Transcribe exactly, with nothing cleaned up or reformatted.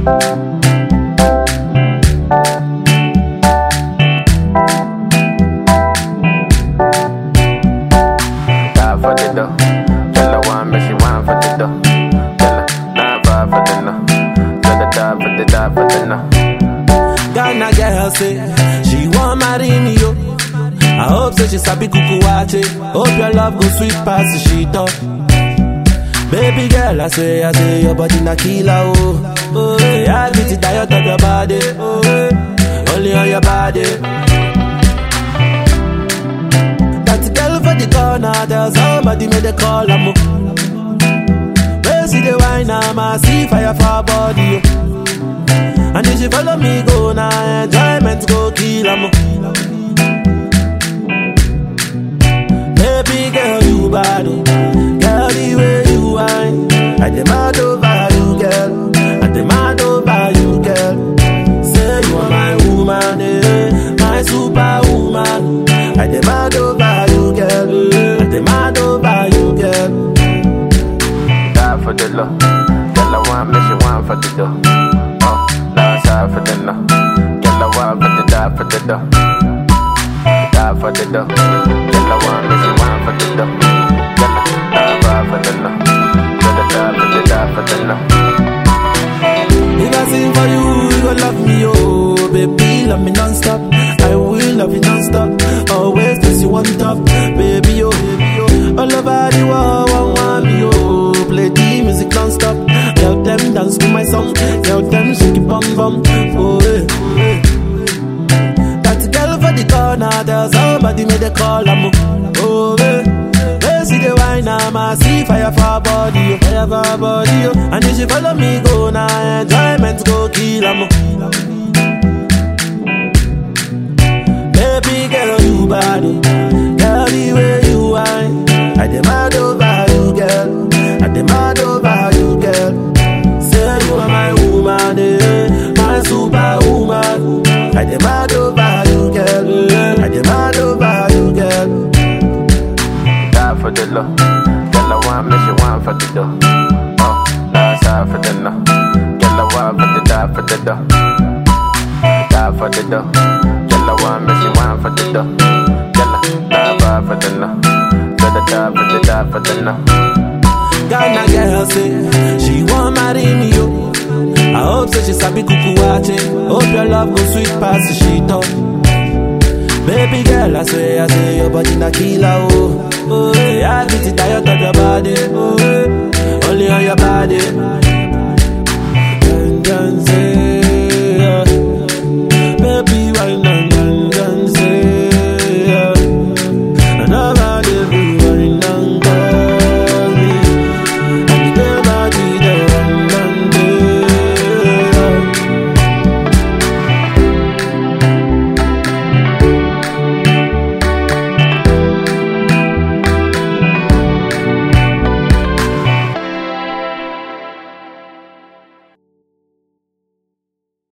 for the dough. Tell her one, but she want for the dough. Tell her nine five for the no. Tell her die for the die for the no. Ghana girl say she want marry me yo. I hope say she sabi kuku wache. Hope your love go sweet past the sheet up. Baby girl, I say, I say your body na killer oh. Oh, yeah, I get it tired of your body. Oh, yeah. Only on your body. That girl for the corner, there's somebody made a call, amo. Where see the wine, I'ma see fire for her body. Oh. And if she follow me, go now, enjoyment go kill, amo. Baby girl, you bad, oh. Girl, the way you whine, I demand over you, girl. I demand over you, girl. Say you are my woman, eh, my superwoman. I demand over you, girl. I demand over you, girl. Die for the love, girl I want me, she want for the dough. Oh, last side for the no, girl I want for the die for the dough. Die for the dough, girl I want me, she want for the dough. Girl I die for the no, girl I die for the die for the no. If I sing for you, you gon' love me, oh baby, love me non-stop. I will love you non-stop. Always place you on top, baby, oh, baby, oh. All over the world, one want me, oh. Play the music non-stop. Tell them dance to my song. Tell them shake it bum bum. Oh, eh, oh, eh. That girl for the corner, there's somebody made a call, amo. Oh, eh. See the wine, I'ma see fire for her body, oh. Fire for her body, oh. And if she follow me, go now, enjoyment go kill, amo. Baby girl, you bad, oh. Girl, the way you whine, I demand over you, girl. I demand over you, girl. Say you are my woman, eh, my superwoman. I demand over you, girl. I demand over you, girl. Die for the love, girl I want me, she want for the dough. Oh, last side for the no, girl I want for the die for the dough. Die for the dough, girl I want me, she want for the dough. Girl I die for the no, girl I die for the die for the no. Ghana girl say she want marry me yo. I hope say she sabi kuku wache. Hope your love go sweet past the sheet up. Baby girl, I say, I say your body na killer oh. Oh, yeah, I get it tired of your body. Oh,